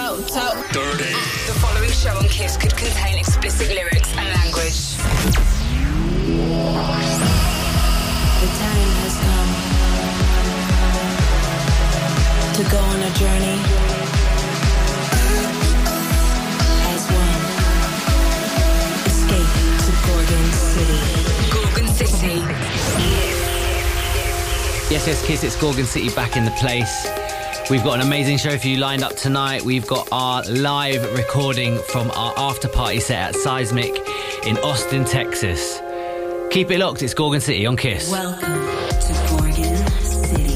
Dirty. The following show on Kiss could contain explicit lyrics and language. The time has come to go on a journey as one. Escape to Gorgon City. Gorgon City. Yes, Kiss, it's Gorgon City back in the place. We've got an amazing show for you lined up tonight. We've got our live recording from our after party set at Seismic in Austin, Texas. Keep it locked, it's Gorgon City on Kiss. Welcome to Gorgon City.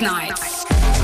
Nights.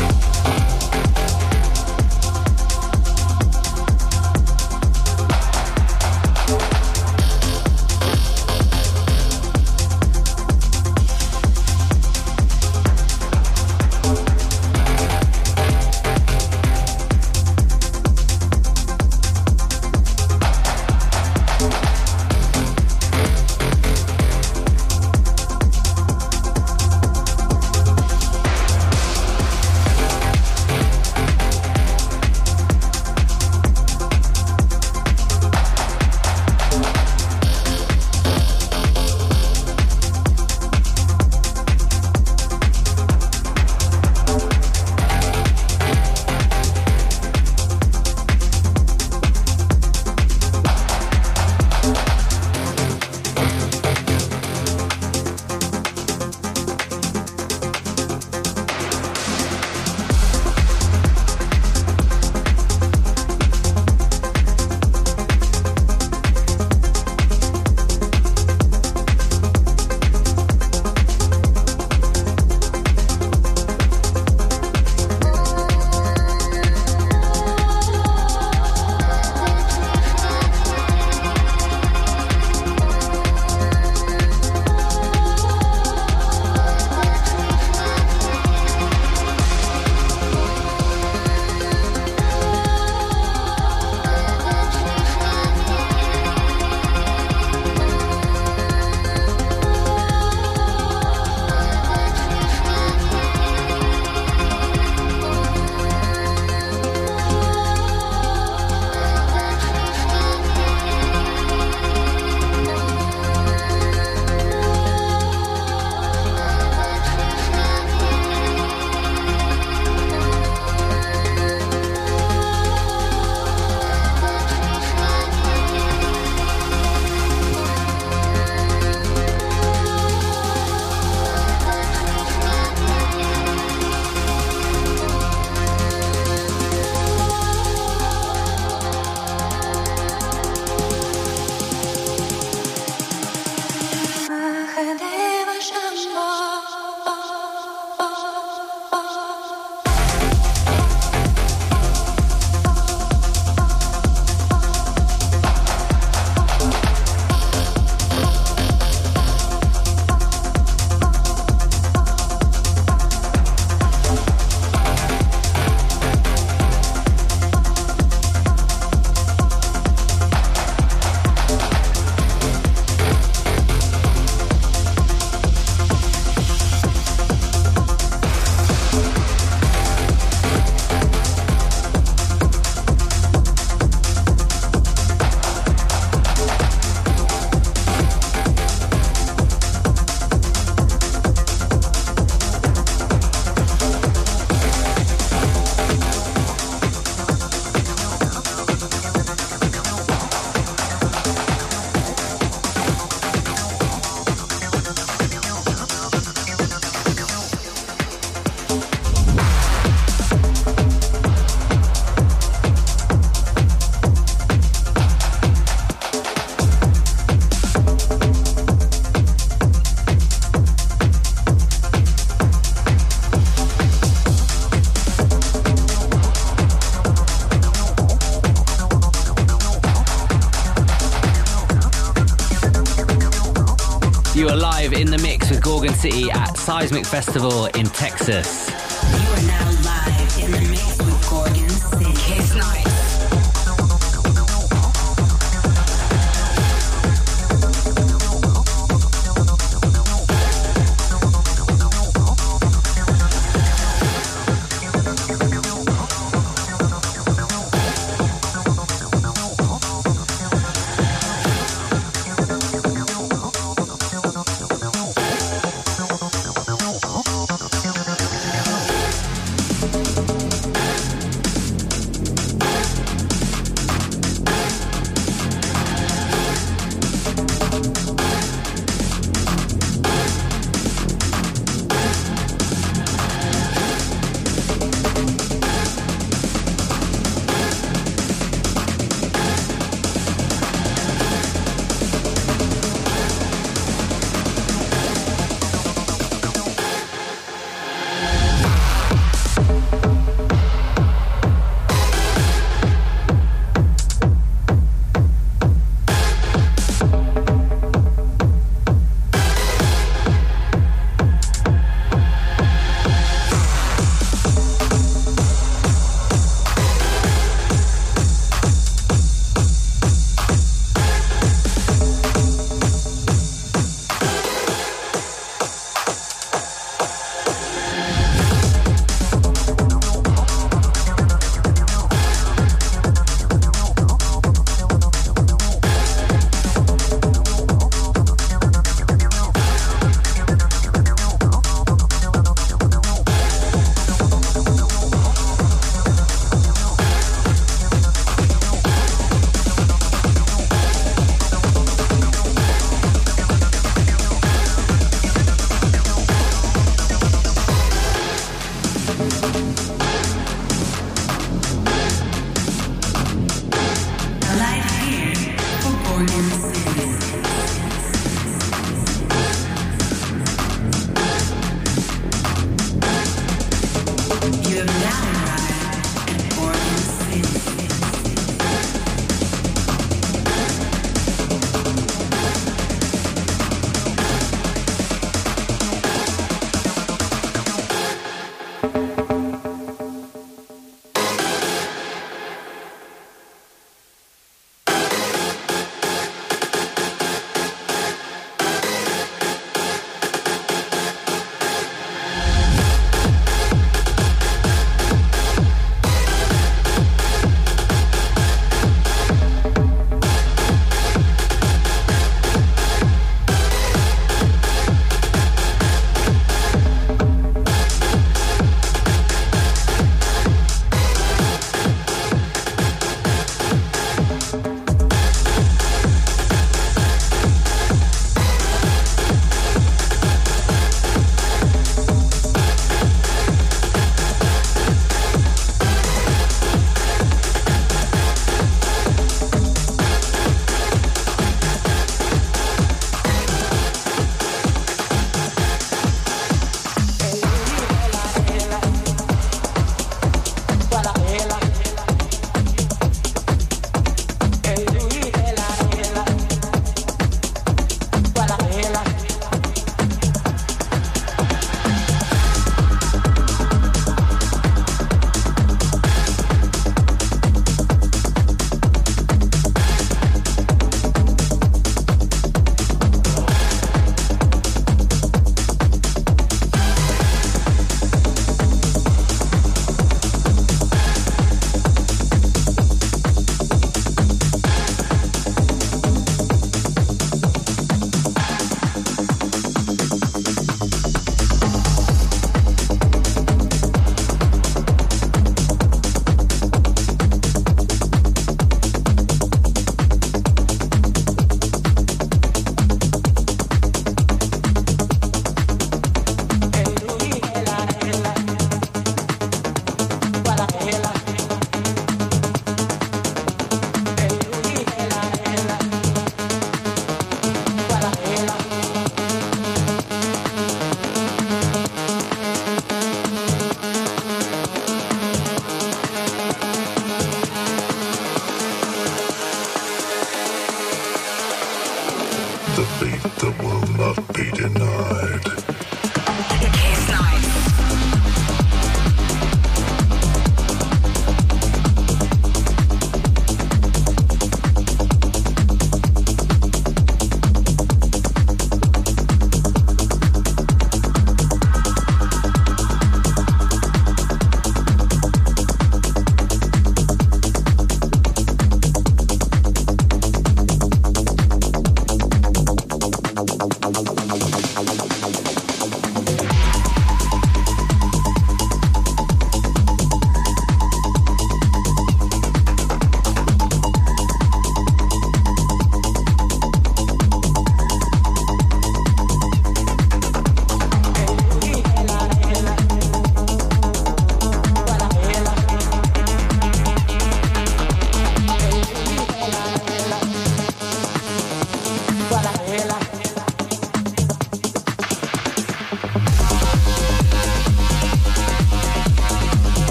You are live in the mix with Gorgon City at Seismic Festival in Texas. You are now live in the mix with Gorgon City. Kiss Nights.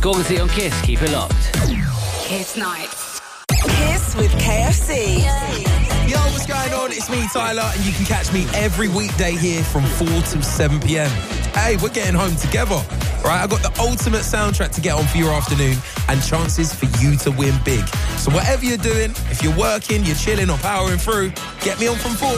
Gorgon City on Kiss. Keep it locked. Kiss Nights. Kiss with KFC. Yo, what's going on? It's me, Tyler, and you can catch me every weekday here from 4 till 7 p.m. Hey, we're getting home together. Right, I got the ultimate soundtrack to get on for your afternoon and chances for you to win big. So whatever you're doing, if you're working, you're chilling or powering through, get me on from 4.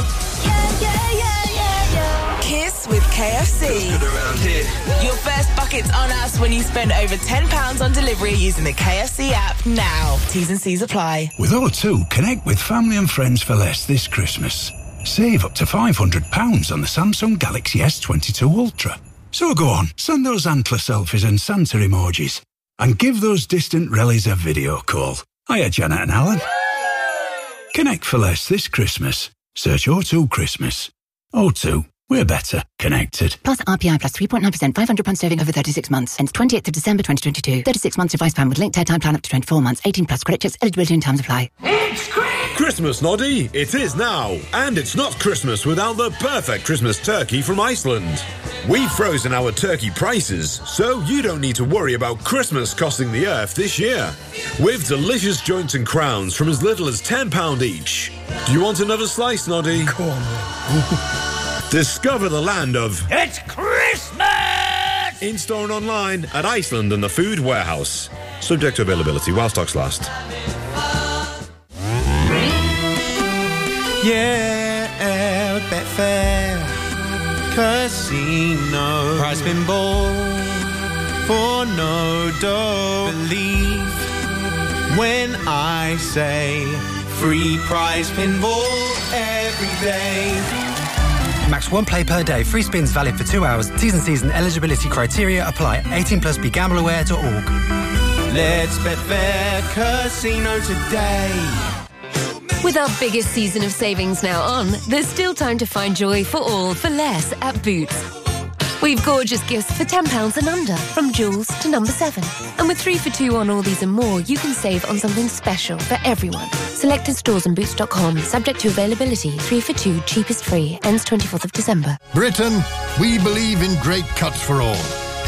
Kiss with KFC. Your first bucket's on us when you spend over £10 on delivery using the KFC app now. T's and C's apply. With O2, connect with family and friends for less this Christmas. Save up to £500 on the Samsung Galaxy S22 Ultra. So go on, send those antler selfies and Santa emojis. And give those distant rellies a video call. Hiya, Janet and Alan. Connect for less this Christmas. Search O2 Christmas. O2. We're better connected. Plus RPI plus 3.9%, £500 saving over 36 months. Ends 28th of December 2022. 36 months device plan with linked airtime plan up to 24 months. 18 plus credit checks, eligibility and terms apply. It's Christmas, Noddy. It is now. And it's not Christmas without the perfect Christmas turkey from Iceland. We've frozen our turkey prices, so you don't need to worry about Christmas costing the earth this year. With delicious joints and crowns from as little as £10 each. Do you want another slice, Noddy? Come on. Discover the land of... It's Christmas! In-store and online at Iceland and the Food Warehouse. Subject to availability while stocks last. Yeah, Betfair Casino. Prize pinball for no dough. Believe when I say free prize pinball every day. Max 1 play per day. Free spins valid for 2 hours. T's and C's and eligibility criteria apply. 18 plus begambleaware.org. Let's Betfair Casino today. With our biggest season of savings now on, there's still time to find joy for all for less at Boots. We've gorgeous gifts for £10 and under, from jewels to number 7. And with 3 for 2 on all these and more, you can save on something special for everyone. Selected stores and boots.com, subject to availability. 3 for 2, cheapest free, ends 24th of December. Britain, we believe in great cuts for all.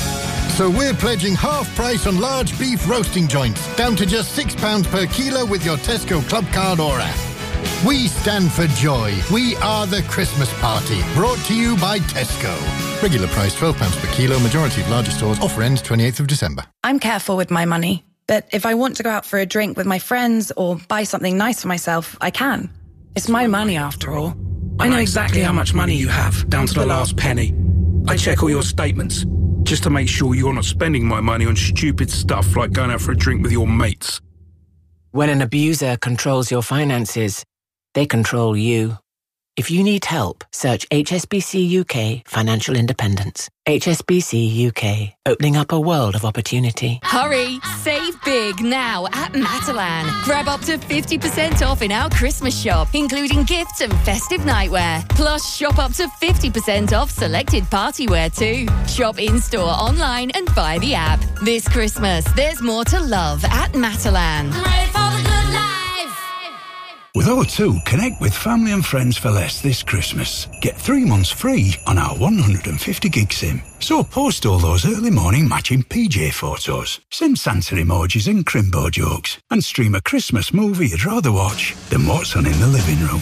So we're pledging half price on large beef roasting joints, down to just £6 per kilo with your Tesco Club card or app. We stand for joy. We are the Christmas party. Brought to you by Tesco. Regular price £12 per kilo. Majority of larger stores. Offer ends 28th of December. I'm careful with my money, but if I want to go out for a drink with my friends or buy something nice for myself, I can. It's my money after all. I know exactly how much money you have, down to the last penny. I check all your statements, just to make sure you're not spending my money on stupid stuff like going out for a drink with your mates. When an abuser controls your finances, they control you. If you need help, search HSBC UK Financial Independence. HSBC UK, opening up a world of opportunity. Hurry! Save big now at Matalan. Grab up to 50% off in our Christmas shop, including gifts and festive nightwear. Plus, shop up to 50% off selected partywear too. Shop in-store, online and via the app. This Christmas, there's more to love at Matalan. Ready for the good life. With O2, connect with family and friends for less this Christmas. Get 3 months free on our 150 gig SIM. So post all those early morning matching PJ photos, send Santa emojis and crimbo jokes, and stream a Christmas movie you'd rather watch than what's on in the living room.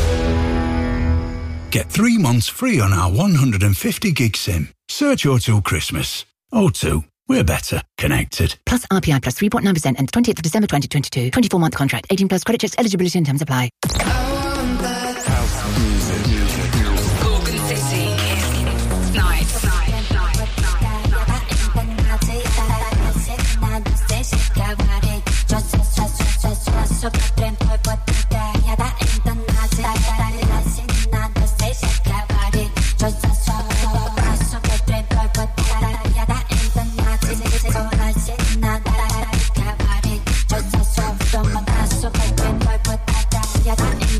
Get 3 months free on our 150 gig SIM. Search O2 Christmas. O2. We're better connected. Plus RPI plus 3.9%, ends 20th of December 2022. 24-month contract. 18 plus credit checks, eligibility and terms apply. Gorgon City. Nights. Yeah,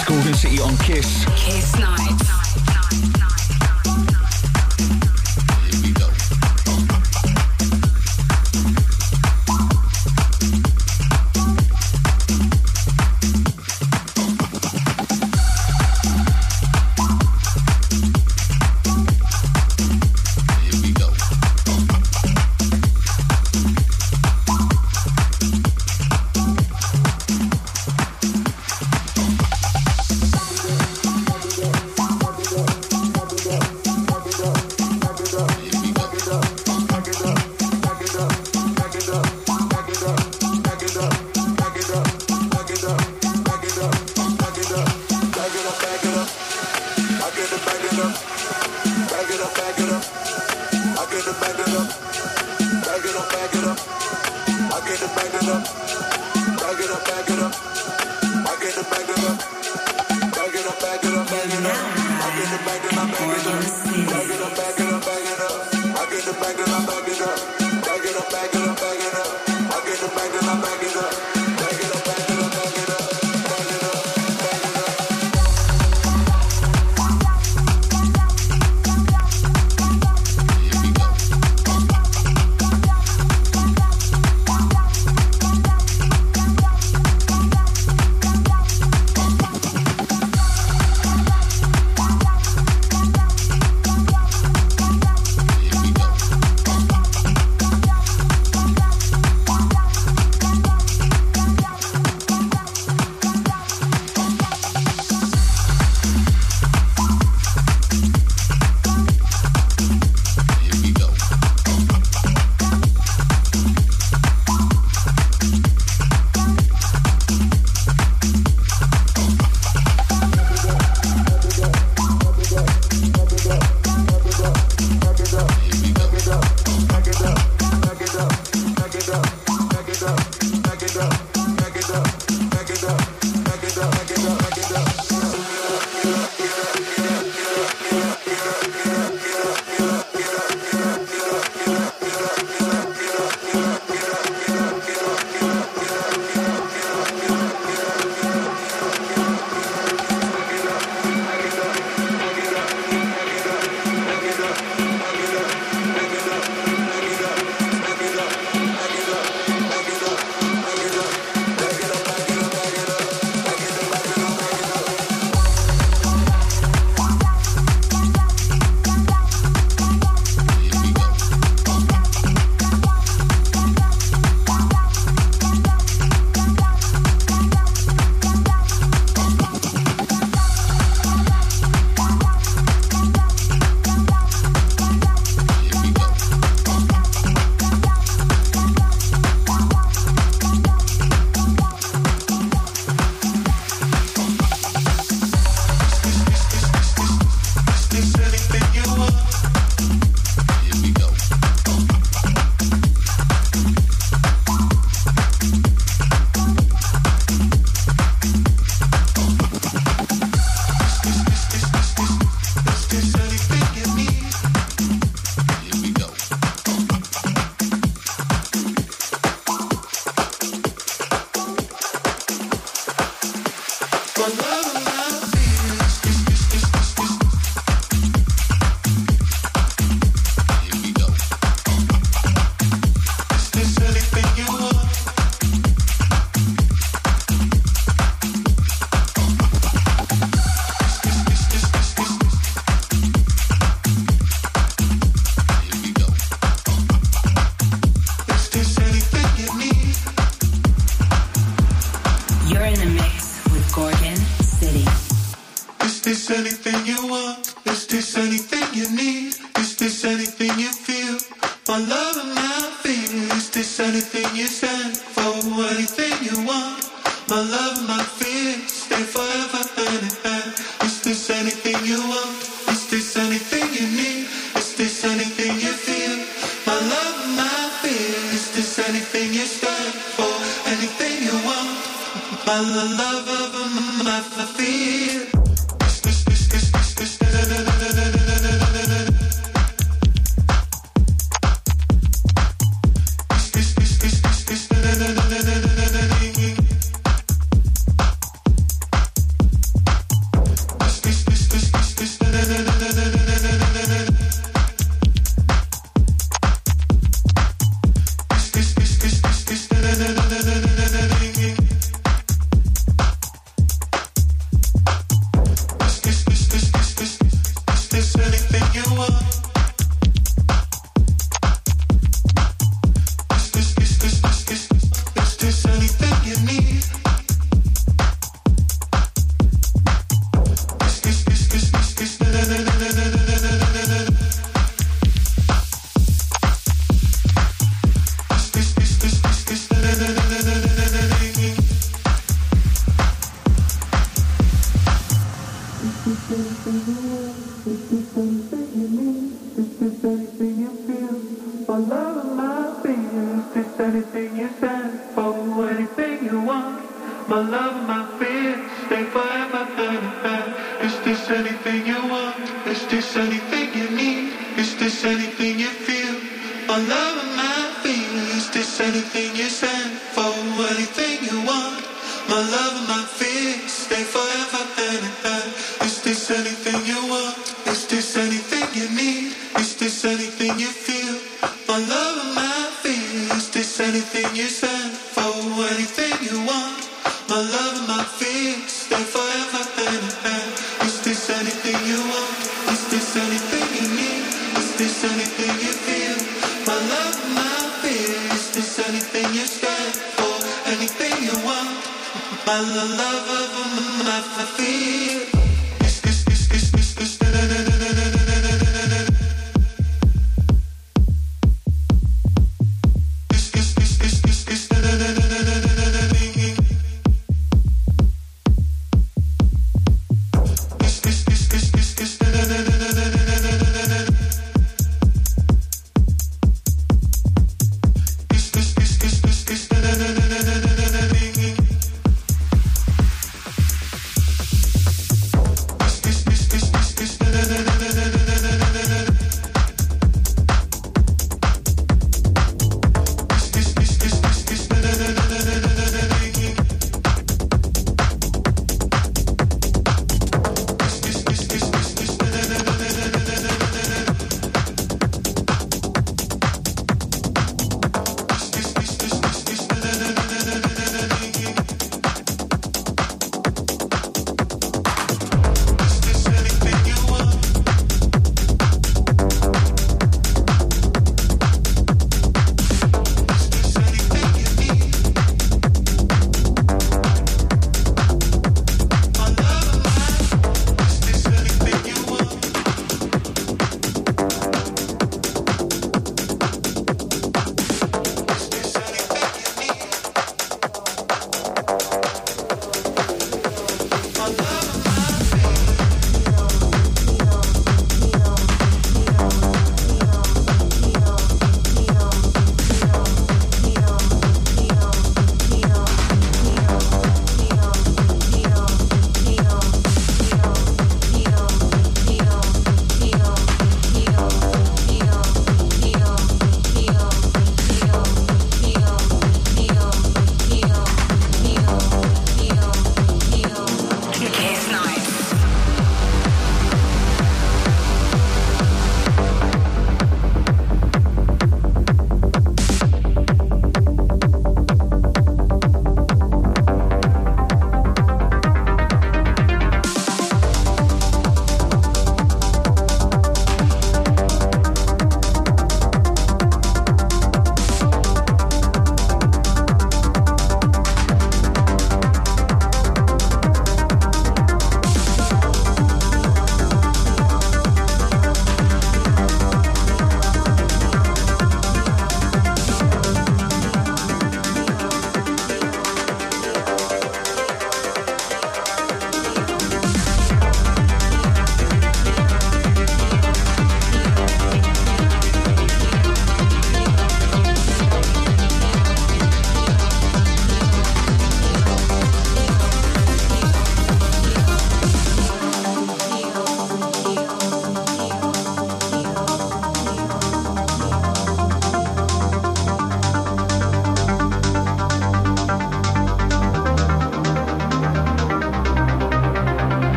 It's Gorgon City on Kiss. Kiss Nights.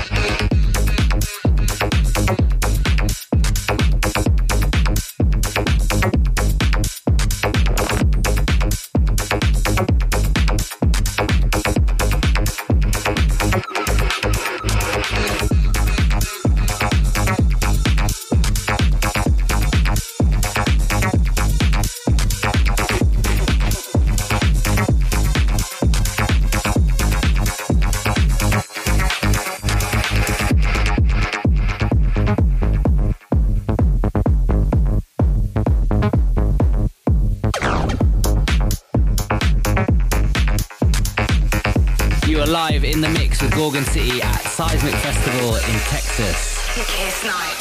Live in the mix with Gorgon City at Seismic Festival in Texas. Kiss Night.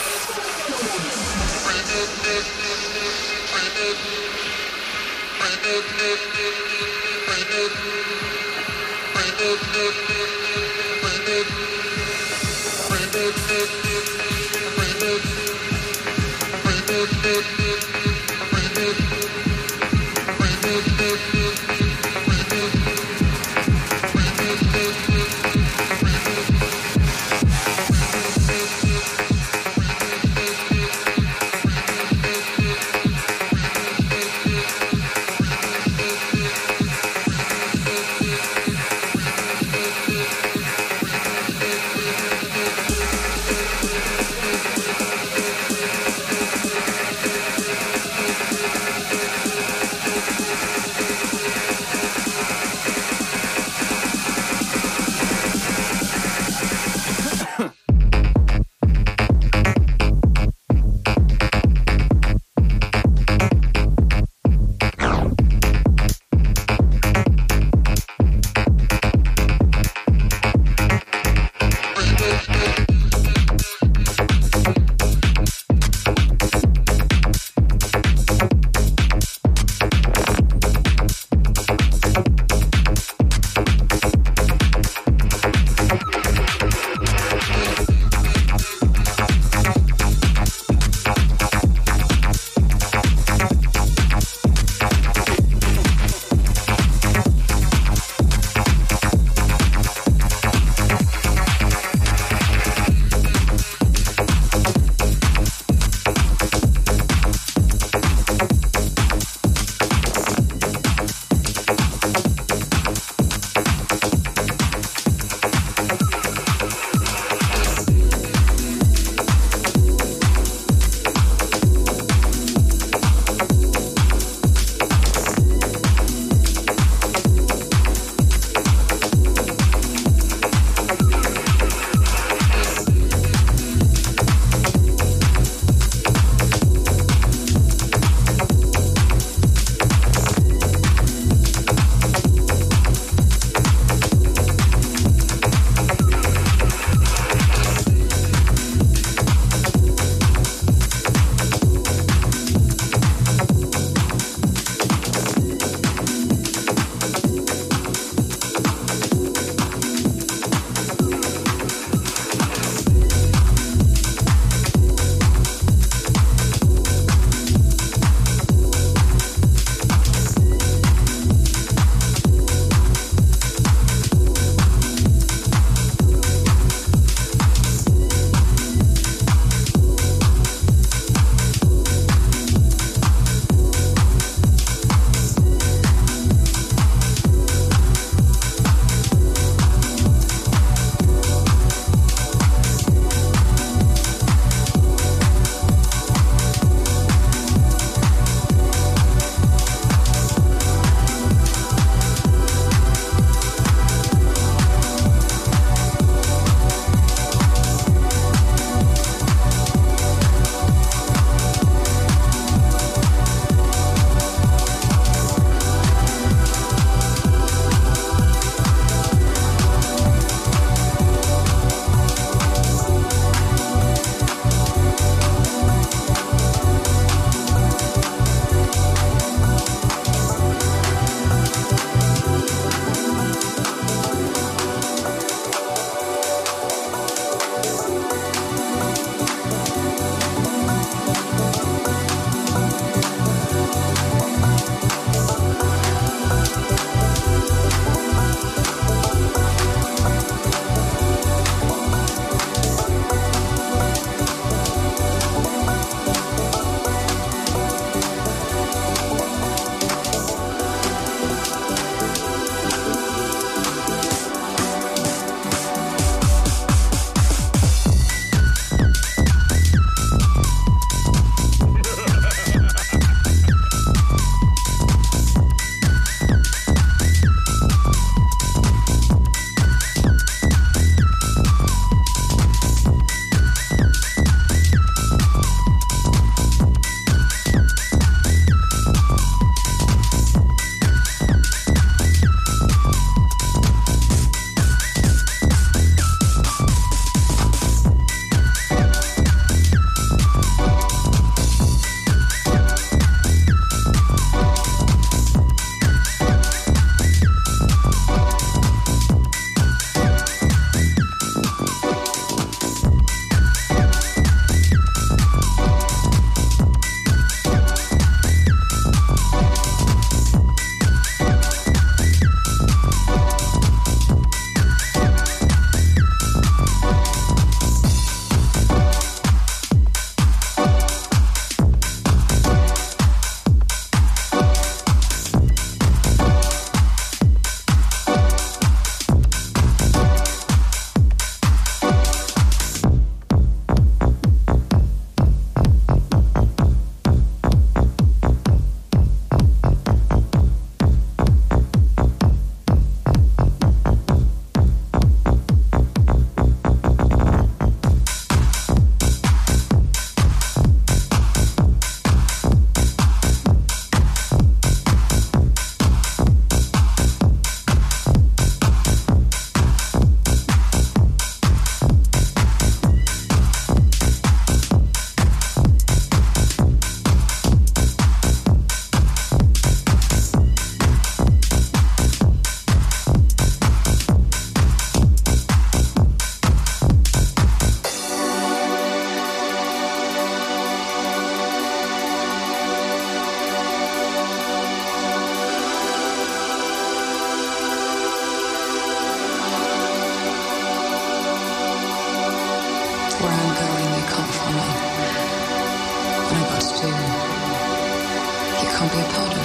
me. I know what to do. You can't be a part of.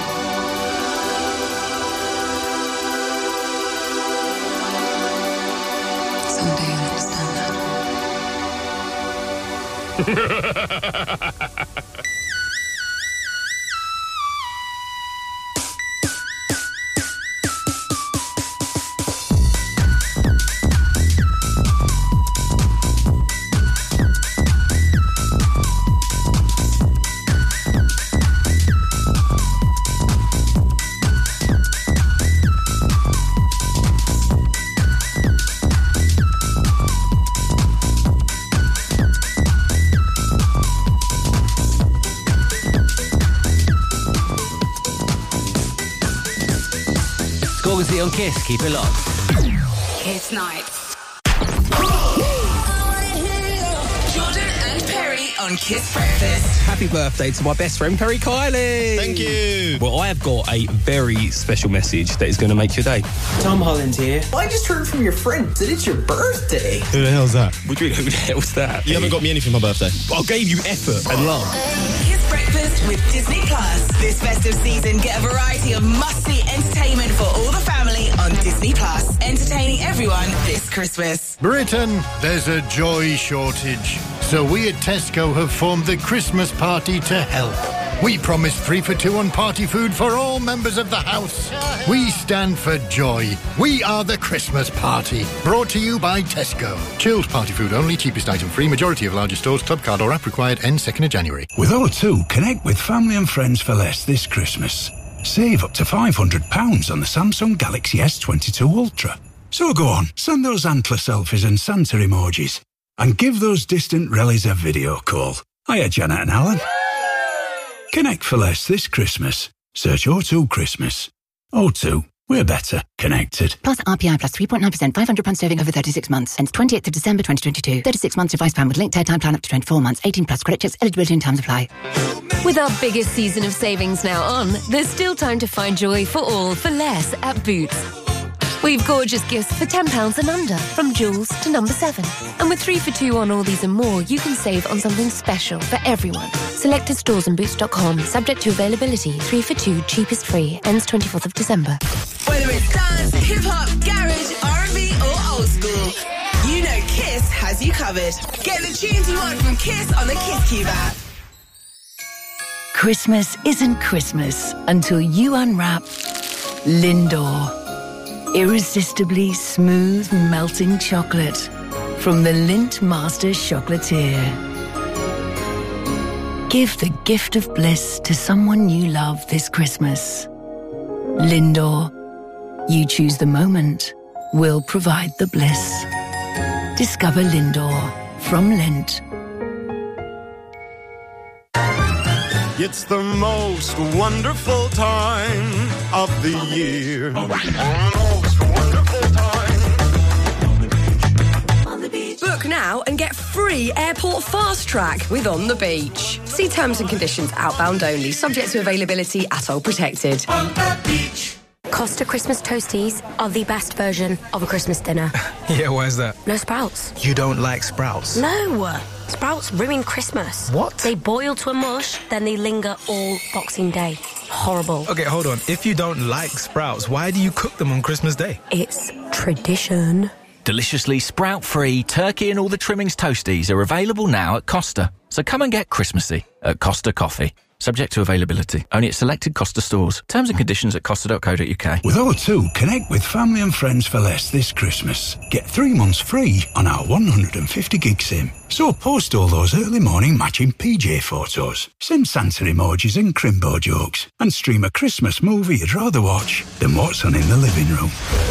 Someday you'll understand that. Gorgsy on Kiss. Keep it locked. Kiss Night. Jordan and Perry on Kiss Breakfast. Happy birthday to my best friend, Perry Kylie. Thank you. Well, I have got a very special message that is going to make your day. Tom Holland here. I just heard from your friend that it's your birthday. Who the hell's that? What do you know? Who the hell's that? You haven't got me anything for my birthday. I gave you effort and love. Kiss Breakfast with Disney Plus. This festive season, get a variety of must-see entertainment for all the family on Disney Plus. Entertaining everyone this Christmas. Britain, there's a joy shortage. So we at Tesco have formed the Christmas Party to help. We promise 3 for 2 on party food for all members of the house. We stand for joy. We are the Christmas Party. Brought to you by Tesco. Chilled party food only, cheapest item free. Majority of larger stores, club card or app required. End 2nd of January. With O2, connect with family and friends for less this Christmas. Save up to £500 on the Samsung Galaxy S22 Ultra. So go on, send those antler selfies and Santa emojis. And give those distant relatives a video call. Hiya, Janet and Alan. Connect for less this Christmas. Search O2 Christmas. O2, we're better connected. Plus RPI plus 3.9%, £500 saving over 36 months. Ends 28th of December 2022. 36 months device plan with linked airtime plan up to 24 months. 18 plus credit checks, eligibility and terms apply. With our biggest season of savings now on, there's still time to find joy for all for less at Boots. We've gorgeous gifts for £10 and under, from jewels to number 7. And with 3 for 2 on all these and more, you can save on something special for everyone. Selected stores and boots.com, subject to availability. 3 for 2, cheapest free, ends 24th of December. Whether it's dance, hip-hop, garage, R&B or old school, you know Kiss has you covered. Get the tunes you want from Kiss on the Kiss Cube app. Christmas isn't Christmas until you unwrap Lindor. Irresistibly smooth, melting chocolate from the Lindt Master Chocolatier. Give the gift of bliss to someone you love this Christmas. Lindor. You choose the moment, we'll provide the bliss. Discover Lindor from Lindt. It's the most wonderful time of the year. Book now and get free airport fast track with On the Beach. See terms and conditions outbound only, subject to availability at all protected. On the Beach. Costa Christmas toasties are the best version of a Christmas dinner. Yeah, why is that? No sprouts. You don't like sprouts? No! Sprouts ruin Christmas. What? They boil to a mush, then they linger all Boxing Day. Horrible. Okay, hold on. If you don't like sprouts, why do you cook them on Christmas Day? It's tradition. Deliciously sprout-free turkey and all the trimmings toasties are available now at Costa. So come and get Christmassy at Costa Coffee. Subject to availability. Only at selected Costa stores. Terms and conditions at costa.co.uk. With O2, connect with family and friends for less this Christmas. Get 3 months free on our 150 gig SIM. So post all those early morning matching PJ photos. Send Santa emojis and Crimbo jokes. And stream a Christmas movie you'd rather watch than what's on in the living room.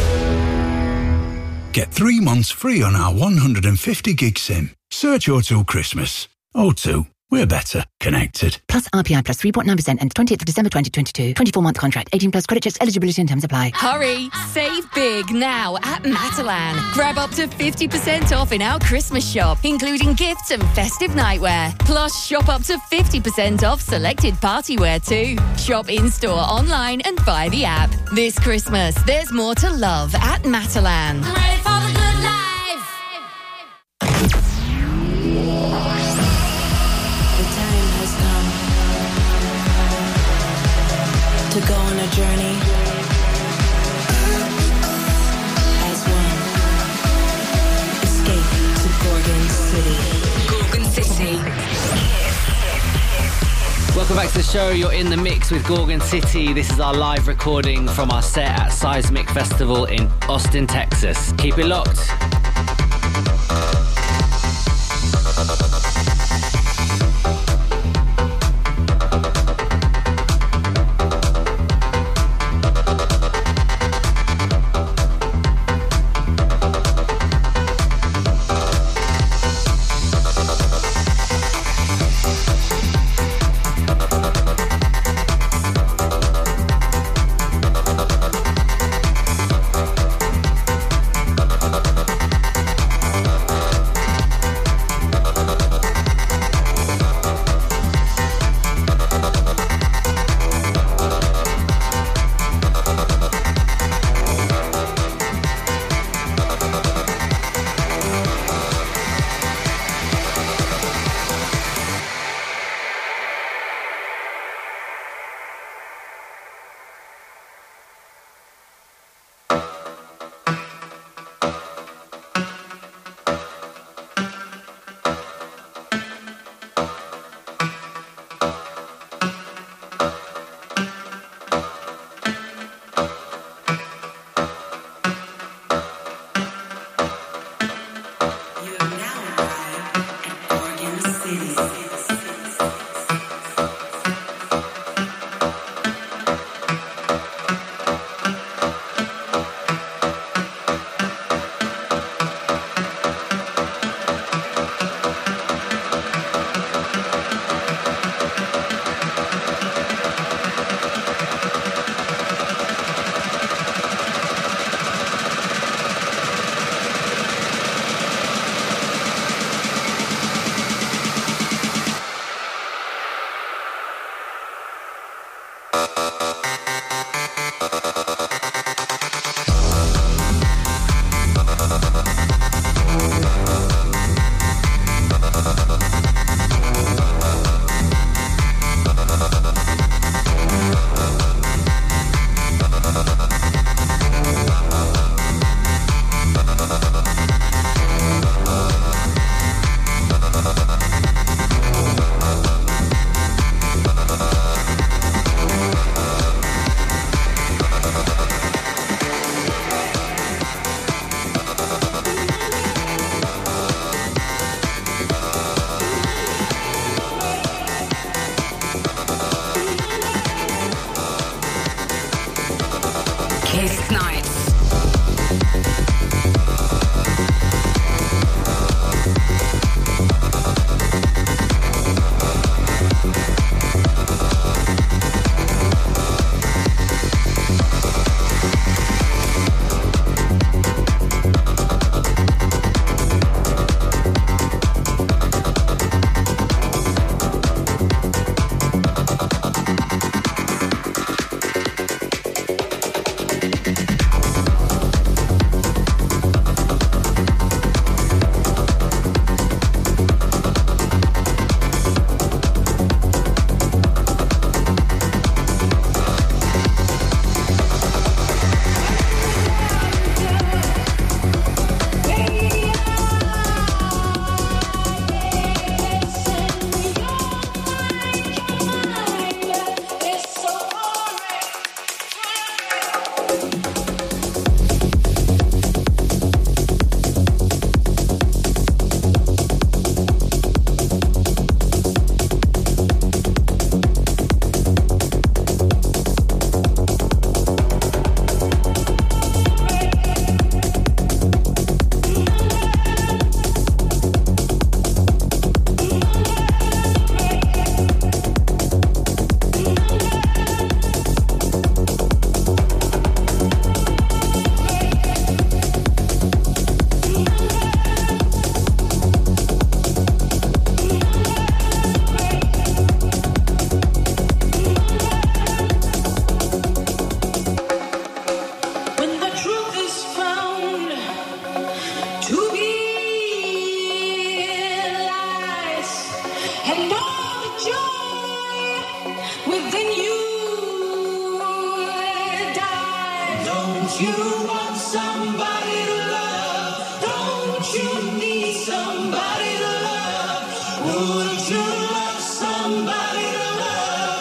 Get 3 months free on our 150 gig SIM. Search O2 Christmas. O2. We're better connected. Plus RPI plus 3.9% ends 28th of December 2022. 24-month contract. 18 plus credit checks, eligibility and terms apply. Hurry! Save big now at Matalan. Grab up to 50% off in our Christmas shop, including gifts and festive nightwear. Plus, shop up to 50% off selected party wear too. Shop in-store, online and via the app. This Christmas, there's more to love at Matalan. Ready for the good life. Welcome back to the show. You're in the mix with Gorgon City. This is our live recording from our set at Seismic Festival in Austin, Texas. Keep it locked. Would you love somebody to love?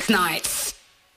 weeknights.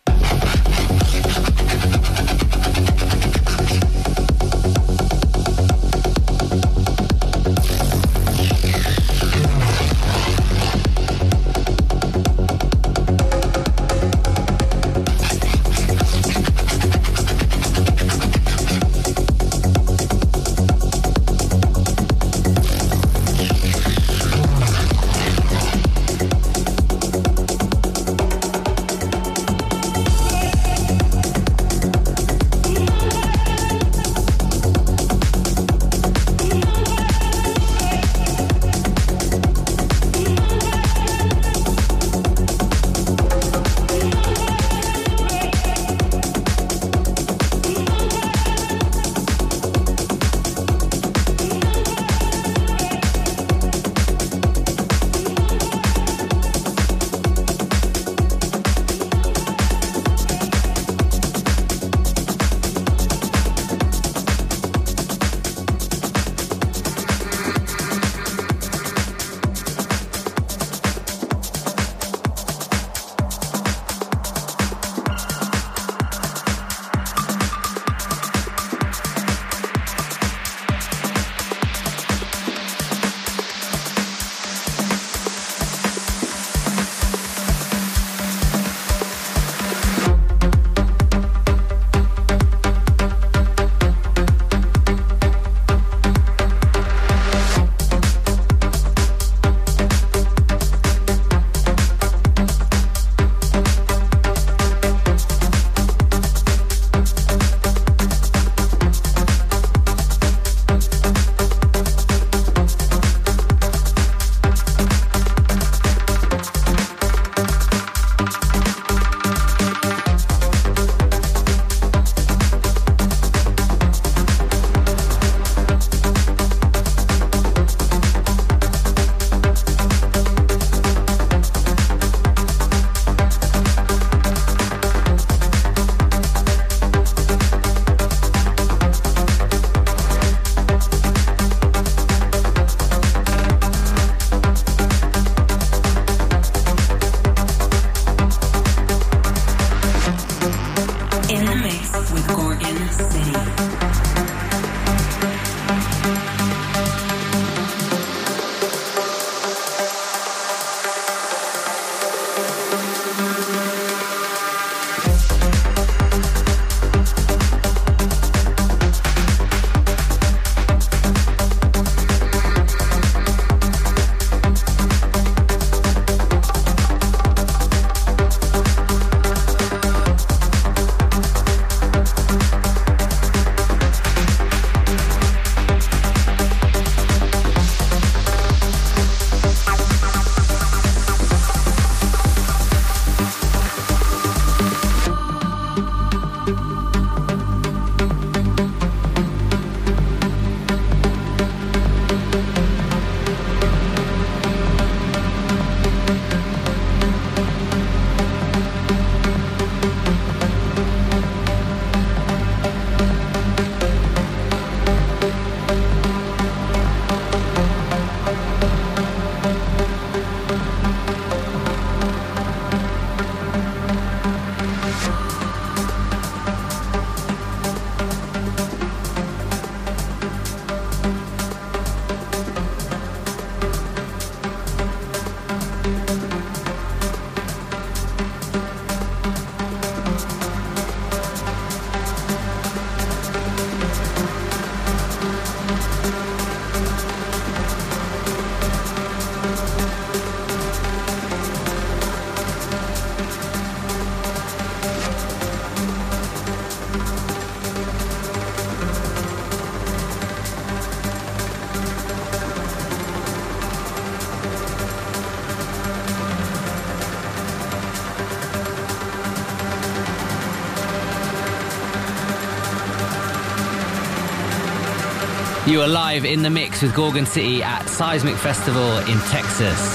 You are live in the mix with Gorgon City at Seismic Festival in Texas.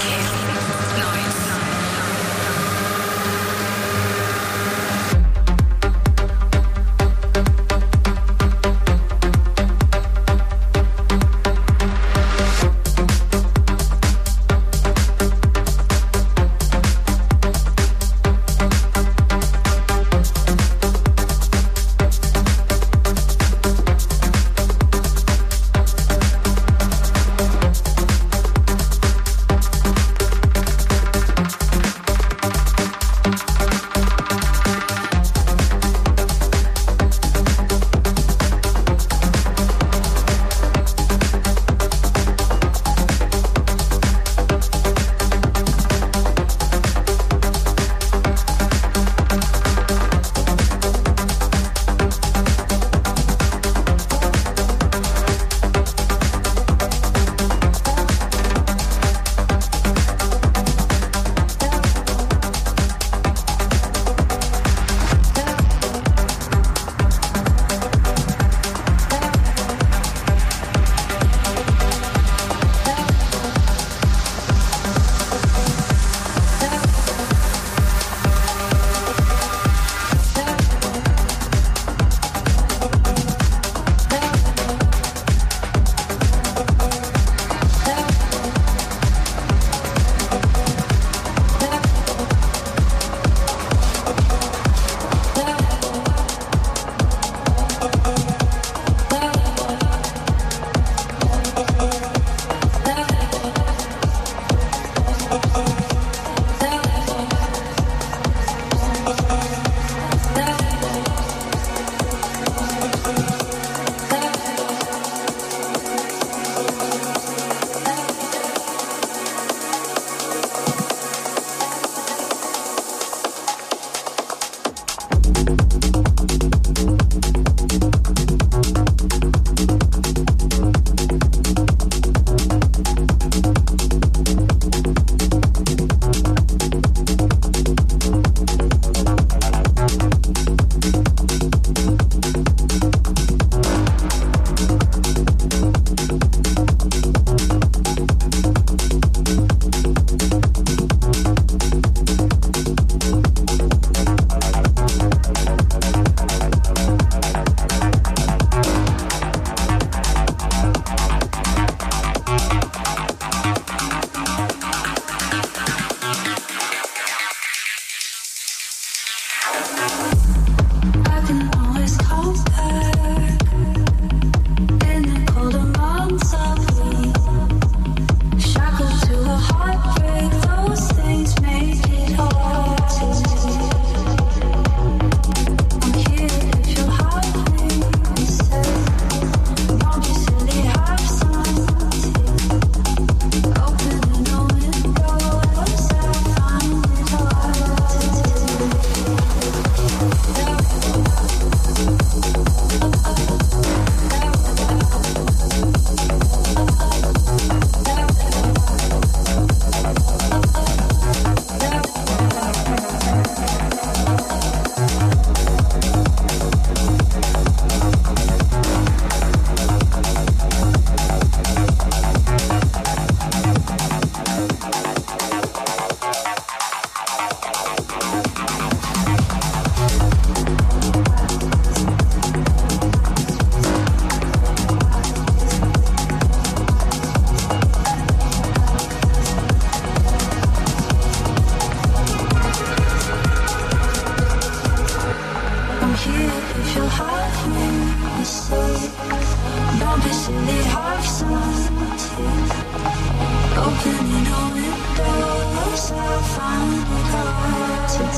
Obviously have something. Opening all windows, I find the God to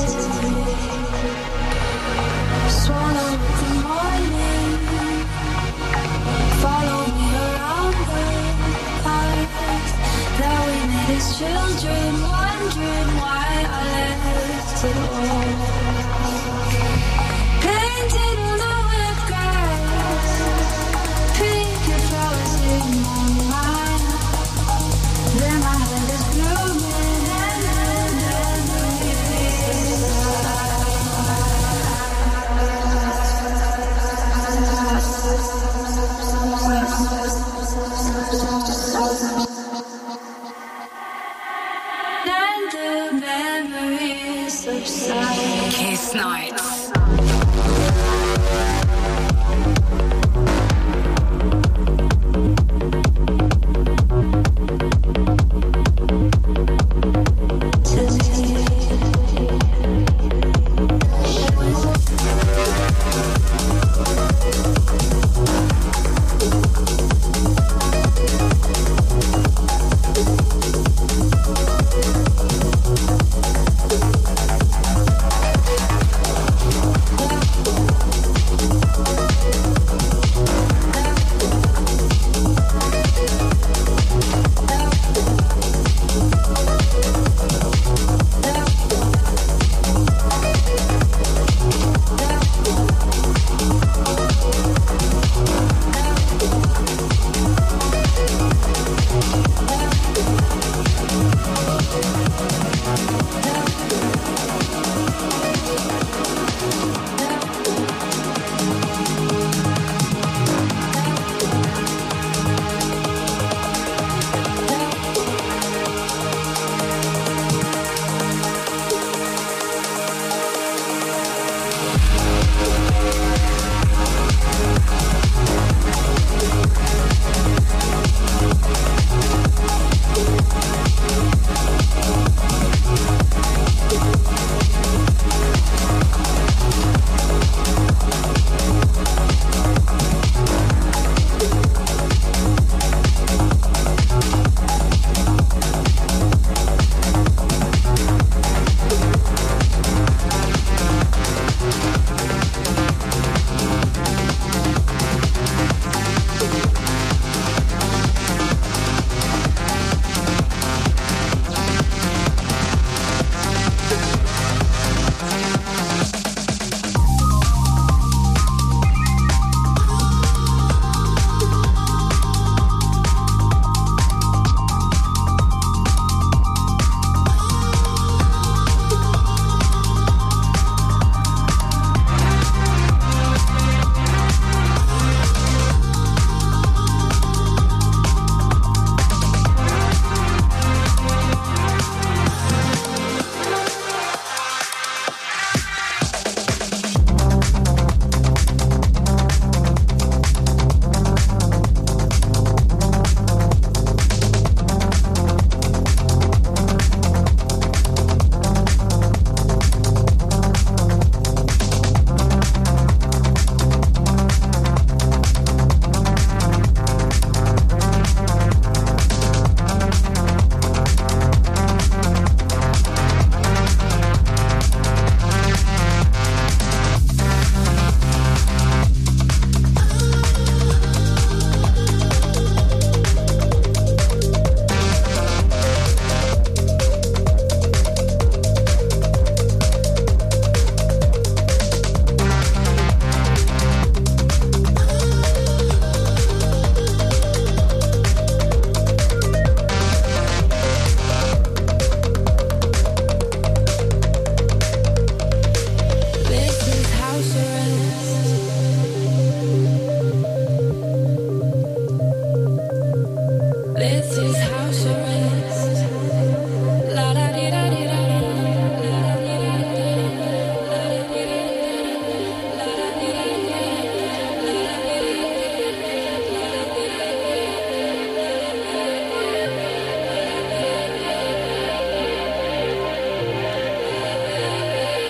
swallow the morning. Follow me around the path that we made as children, wondering why I left it all. Painted on the wet grass, pink flowers in my mind. Then my head is blooming and the memories subside. Kiss Nights.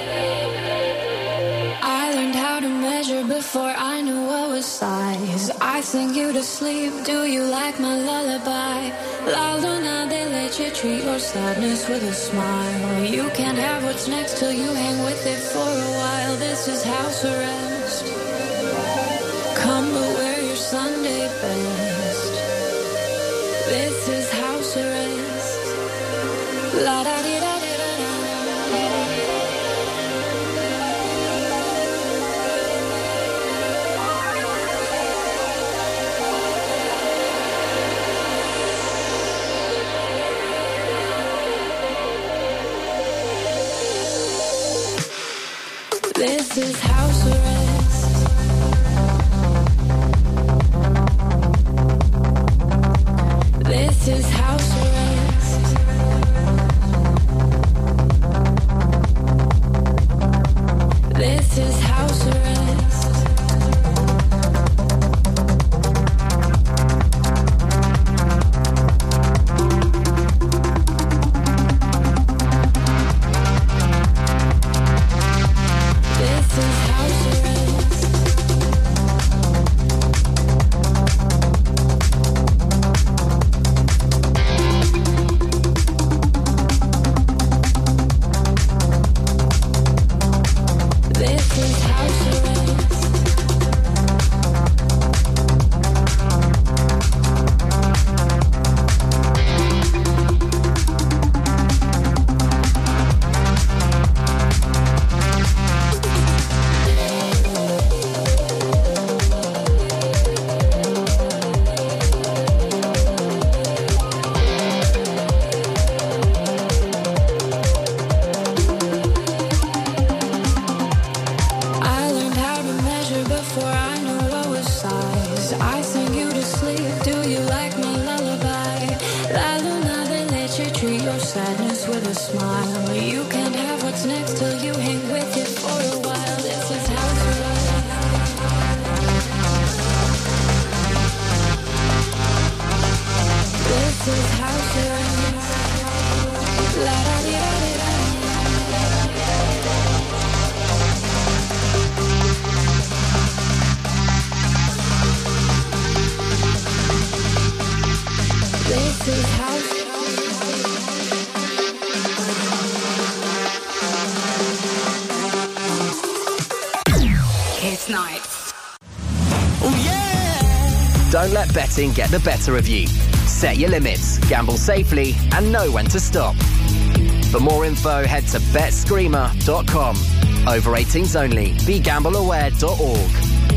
before I knew what was size. I I sing you to sleep. Do you like my lullaby? La luna de leche, treat your sadness with a smile. You can't have what's next till you hang with it for a while. This is house arrest. Come but wear your Sunday best. This is house arrest. La da di da di da da. This is house arrest. This is house arrest. This is house arrest. This is house arrest. This is house arrest. I learned how to measure before I knew what was size. I sing you to sleep. Do you like my lullaby? La luna de leche, treat your sadness with a smile. You can't have what's next till you hang with it for a while. This is house arrest. This is house arrest. La da di da di da. This is house. Kids Night. Oh yeah! Don't let betting get the better of you. Set your limits, gamble safely, and know when to stop. For more info, head to betscreamer.com. Over 18s only. BeGambleAware.org.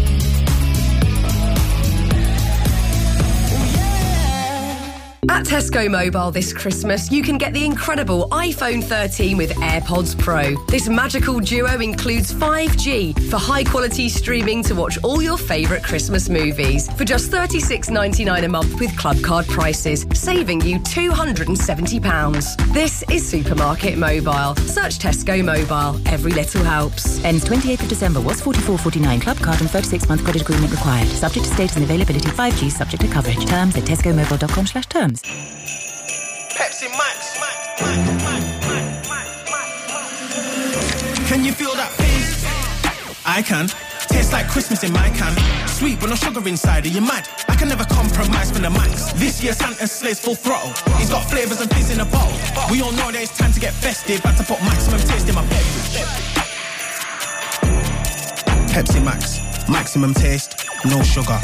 At Tesco Mobile this Christmas, you can get the incredible iPhone 13 with AirPods Pro. This magical duo includes 5G for high-quality streaming to watch all your favourite Christmas movies for just $36.99 a month with Club Card prices, saving you £270. This is Supermarket Mobile. Search Tesco Mobile. Every little helps. Ends 28th of December. Was $44.49. Club Card and 36-month credit agreement required. Subject to status and availability. 5G subject to coverage. Terms at tescomobile.com/terms. Pepsi Max. Can you feel that fizz? I can. Tastes like Christmas in my can. Sweet but no sugar inside. Are you mad? I can never compromise for the max. This year Santa slays full throttle. He's got flavours and fizz in a bottle. We all know that it's time to get festive. Had to put maximum taste in my beverage. Pepsi Max. Maximum taste, no sugar.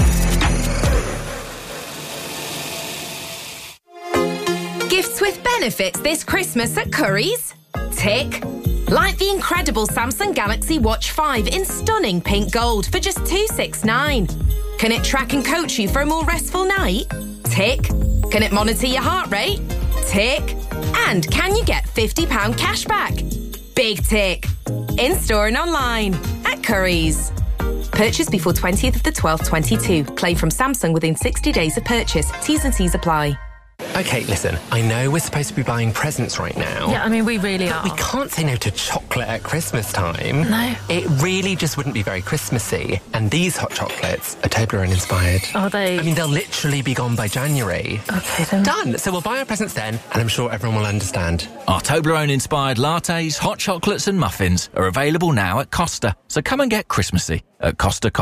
Gifts with benefits this Christmas at Currys? Tick. Like the incredible Samsung Galaxy Watch 5 in stunning pink gold for just $269. Can it track and coach you for a more restful night? Tick. Can it monitor your heart rate? Tick. And can you get £50 cash back? Big tick. In-store and online at Currys. Purchase before 20th of the 12th, 22. Claim from Samsung within 60 days of purchase. T's and C's apply. Okay, listen, I know we're supposed to be buying presents right now. Yeah, I mean, we really are. We can't say no to chocolate at Christmas time. No. It really just wouldn't be very Christmassy. And these hot chocolates are Toblerone inspired. Are they? I mean, they'll literally be gone by January. Okay, then. Done. So we'll buy our presents then, and I'm sure everyone will understand. Our Toblerone-inspired lattes, hot chocolates and muffins are available now at Costa. So come and get Christmassy at Costa Coffee.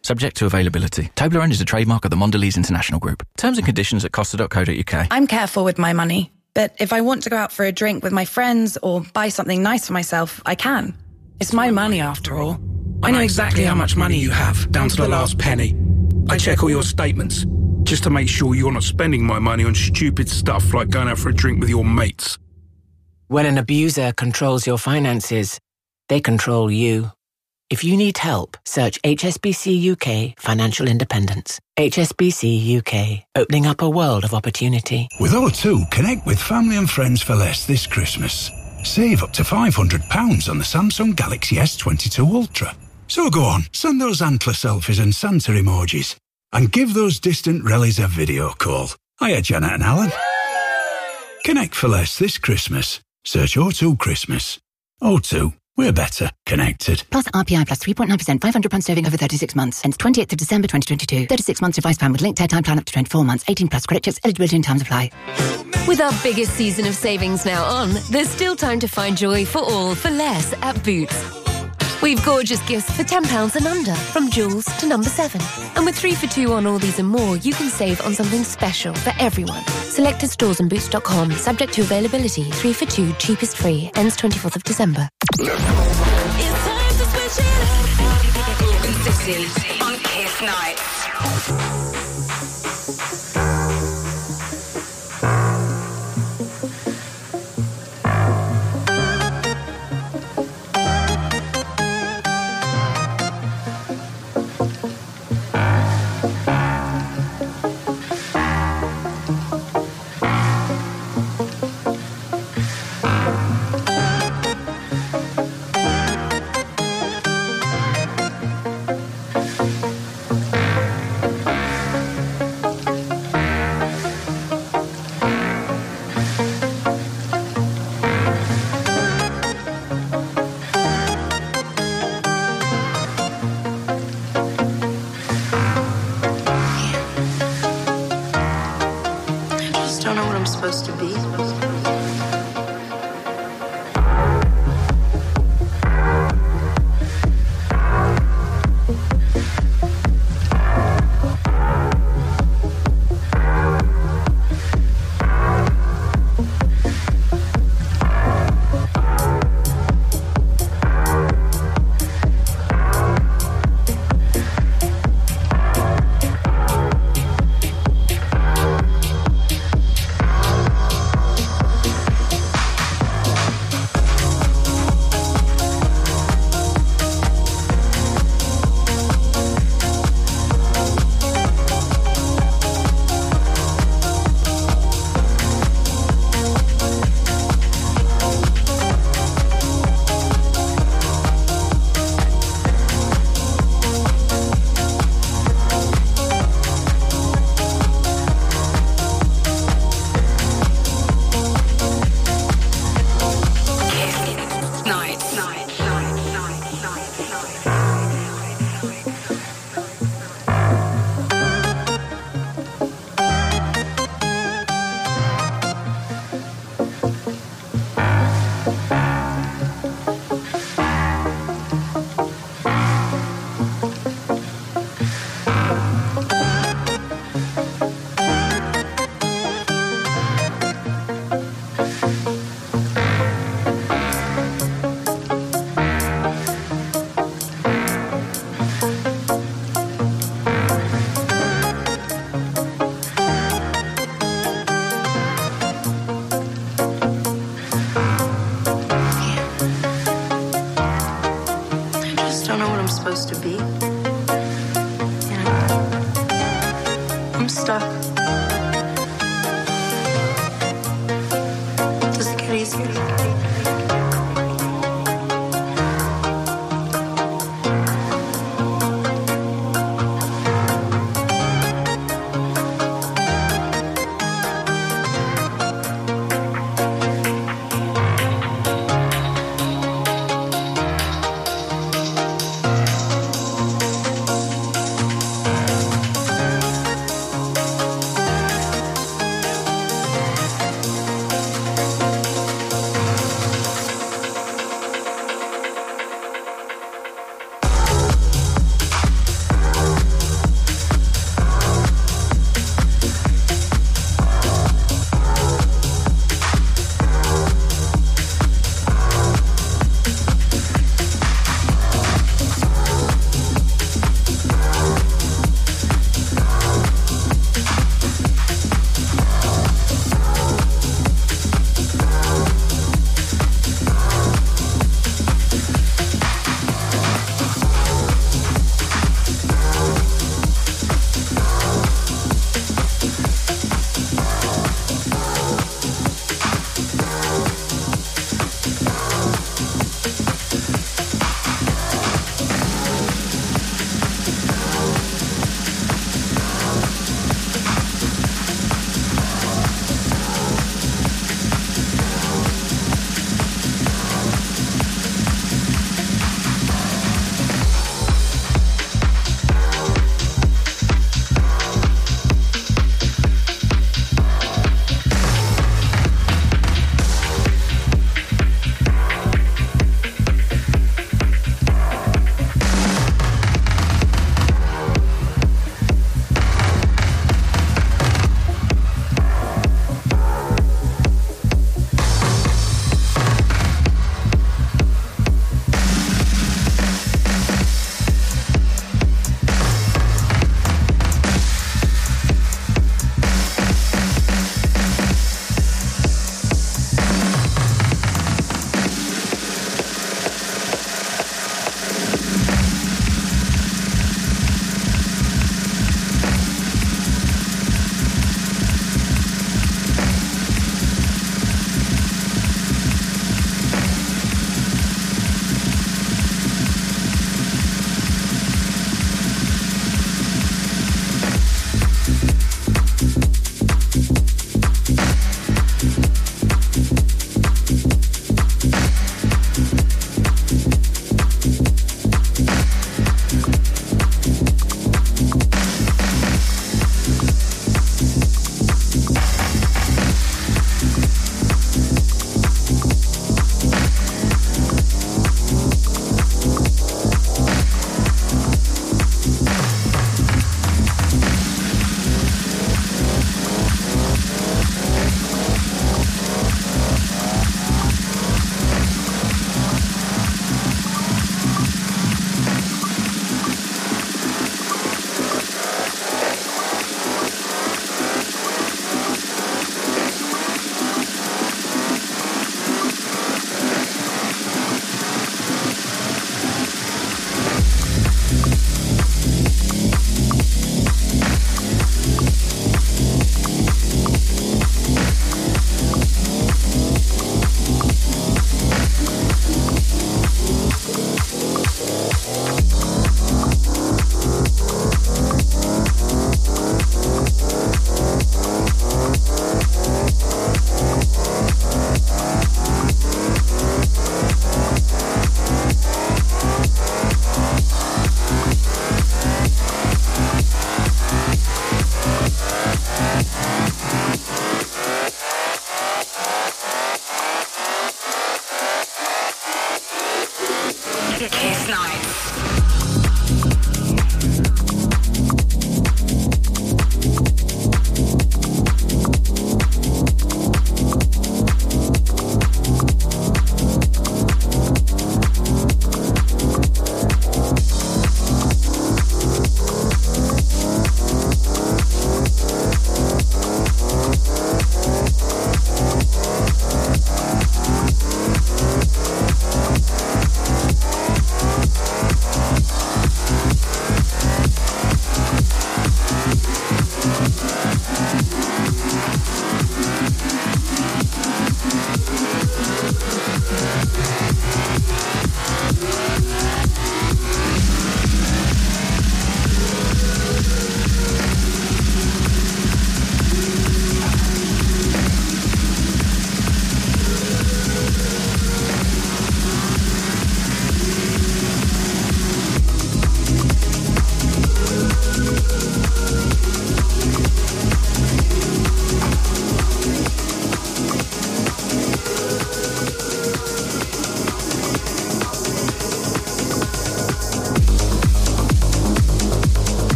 Subject to availability. Toblerone is a trademark of the Mondelez International Group. Terms and conditions at Costa.co.uk. I'm careful with my money, but if I want to go out for a drink with my friends or buy something nice for myself, I can. It's my money after all. I know exactly how much money you have, down to the last penny. I check all your statements, just to make sure you're not spending my money on stupid stuff like going out for a drink with your mates. When an abuser controls your finances, they control you. If you need help, search HSBC UK Financial Independence. HSBC UK, opening up a world of opportunity. With O2, connect with family and friends for less this Christmas. Save up to £500 on the Samsung Galaxy S22 Ultra. So go on, send those antler selfies and Santa emojis. And give those distant rellies a video call. Hiya, Janet and Alan. Connect for less this Christmas. Search O2 Christmas. O2. We're better connected. Plus RPI plus 3.9%, £500 saving over 36 months. Ends 28th of December 2022. 36 months device plan with linked airtime plan up to 24 months. 18 plus credit checks. Eligibility and terms apply. With our biggest season of savings now on, there's still time to find joy for all for less at Boots. We've gorgeous gifts for £10 and under, from jewels to number 7. And with 3 for 2 on all these and more, you can save on something special for everyone. Selected stores and boots.com, subject to availability. 3 for 2, cheapest free. Ends 24th of December. It's time to switch it up. Golden City on Kiss Nights.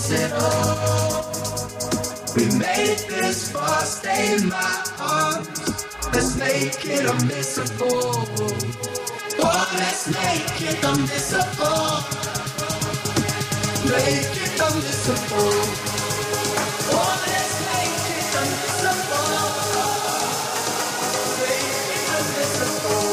miss it all. We made it this far, stay in my arms. Let's make it unmissable. Oh, let's make it unmissable. Make it unmissable. Oh, let's make it unmissable. Make it unmissable.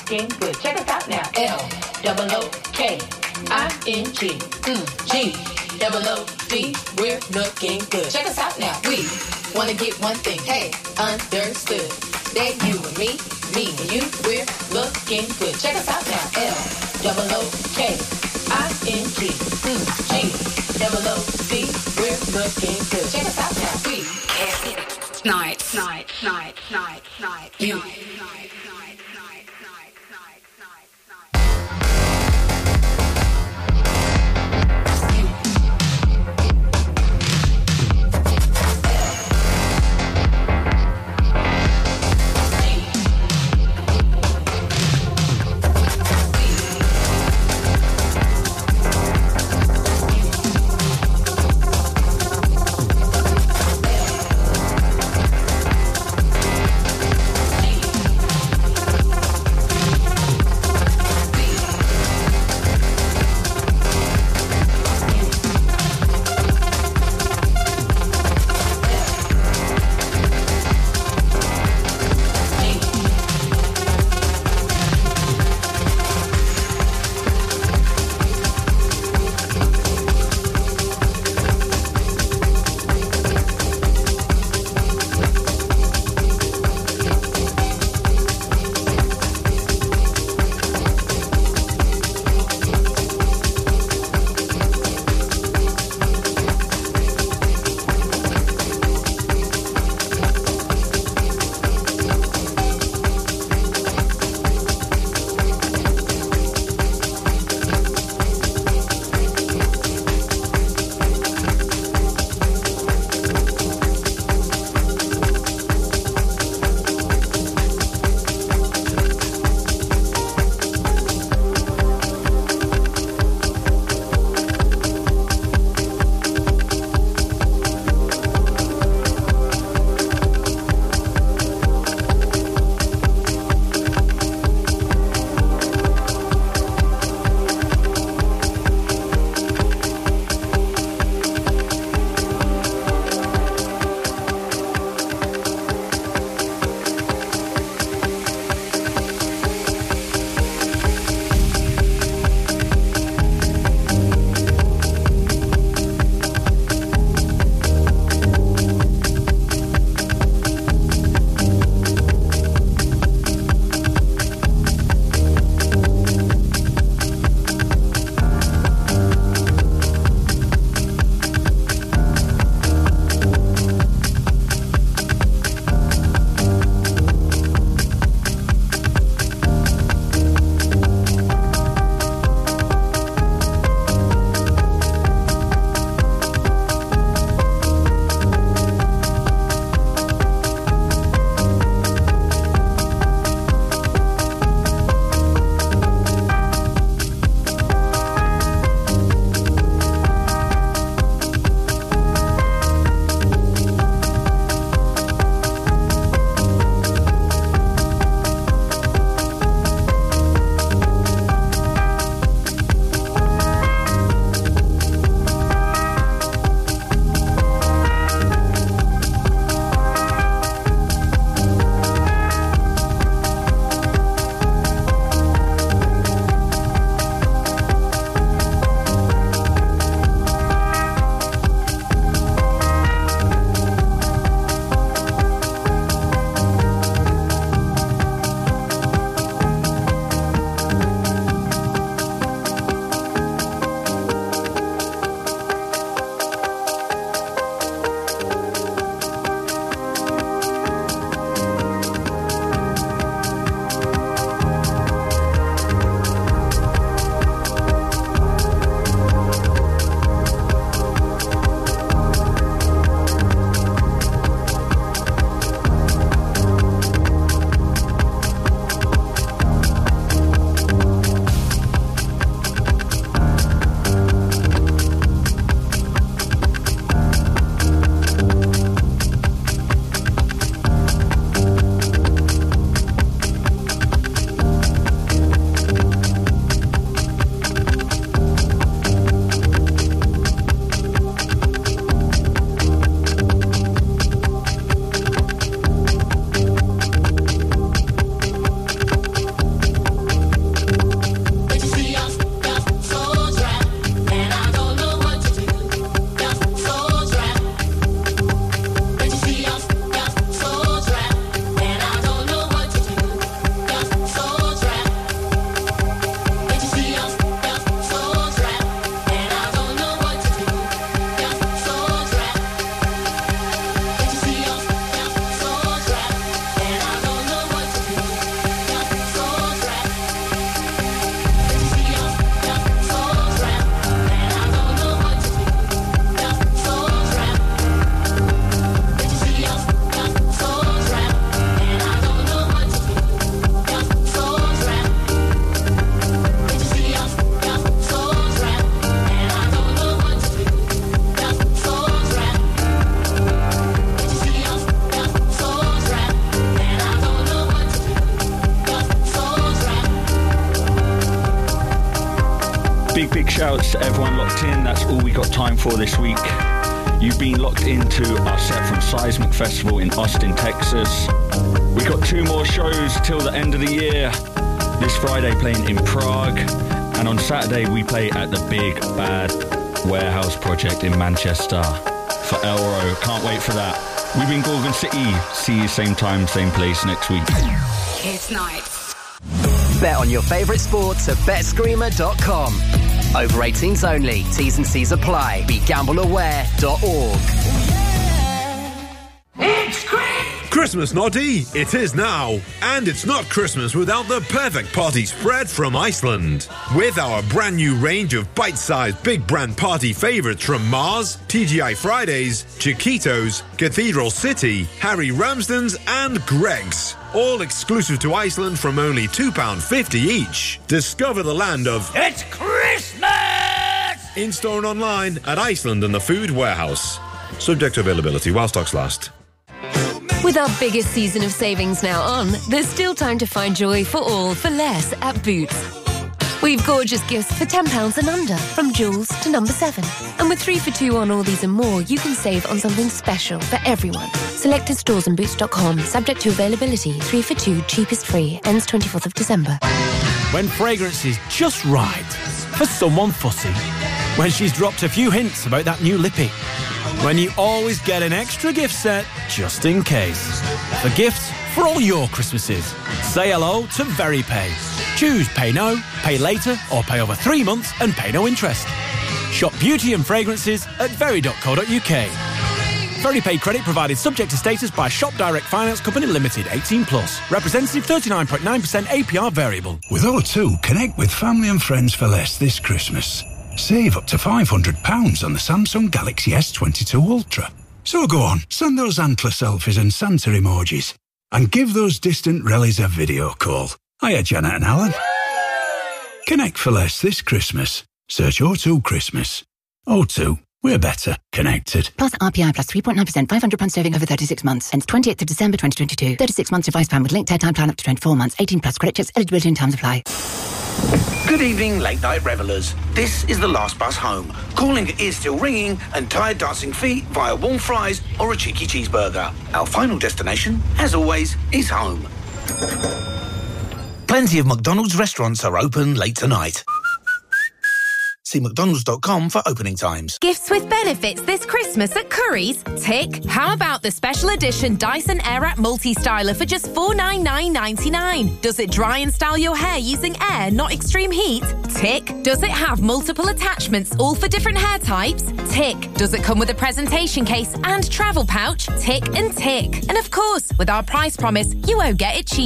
looking good. Check us out now. L-O-O-K-I-N-G. G-O-O-D. We're looking good. Check us out now. We wanna get one thing. Hey, understood. That you and me and you, we're looking good. Check us out now. L-O-O-K-I-N-G. G-O-O-D. We're looking good. Check us out now. We night. You. Big shouts to everyone locked in. That's all we got time for this week. You've been locked into our set from Seismic Festival in Austin, Texas. We got 2 more shows till the end of the year. This Friday playing in Prague, and on Saturday we play at the Big Bad Warehouse Project in Manchester for Elro. Can't wait for that. We've been Gorgon City. See you same time, same place next week. Kids Night. Bet on your favourite sports at betscreamer.com. Over 18s only. T's and C's apply. BeGambleAware.org. Christmas Noddy, it is now. And it's not Christmas without the perfect party spread from Iceland. With our brand new range of bite-sized big brand party favourites from Mars, TGI Fridays, Chiquitos, Cathedral City, Harry Ramsden's and Greg's. All exclusive to Iceland from only £2.50 each. Discover the land of... It's Christmas! In-store and online at Iceland and the Food Warehouse. Subject to availability while stocks last. With our biggest season of savings now on, there's still time to find joy for all for less at Boots. We've gorgeous gifts for £10 and under, from jewels to number 7. And with 3 for 2 on all these and more, you can save on something special for everyone. Selected stores and boots.com, subject to availability. 3 for 2, cheapest free, ends 24th of December. When fragrance is just right for someone fussy. When she's dropped a few hints about that new lippy. When you always get an extra gift set just in case. For gifts for all your Christmases. Say hello to VeryPay. Choose pay now, pay later, or pay over 3 months and pay no interest. Shop beauty and fragrances at very.co.uk. VeryPay credit provided subject to status by Shop Direct Finance Company Limited, 18+. Representative 39.9% APR variable. With O2, connect with family and friends for less this Christmas. Save up to £500 on the Samsung Galaxy S22 Ultra. So go on, send those antler selfies and Santa emojis. And give those distant rellies a video call. Hiya, Janet and Alan. Connect for less this Christmas. Search O2 Christmas. O2, we're better connected. Plus RPI plus 3.9%, £500 saving over 36 months. Ends 28th of December 2022. 36 months device plan with linked airtime plan up to 24 months. 18 plus credit checks, eligibility and terms apply. Good evening, late night revellers. This is the last bus home. Calling ears still ringing and tired dancing feet via warm fries or a cheeky cheeseburger. Our final destination, as always, is home. Plenty of McDonald's restaurants are open late tonight. See mcdonalds.com for opening times. Gifts with benefits this Christmas at Currys? Tick. How about the special edition Dyson Airwrap Multi-Styler for just $499.99? Does it dry and style your hair using air, not extreme heat? Tick. Does it have multiple attachments, all for different hair types? Tick. Does it come with a presentation case and travel pouch? Tick and tick. And of course, with our price promise, you won't get it cheap.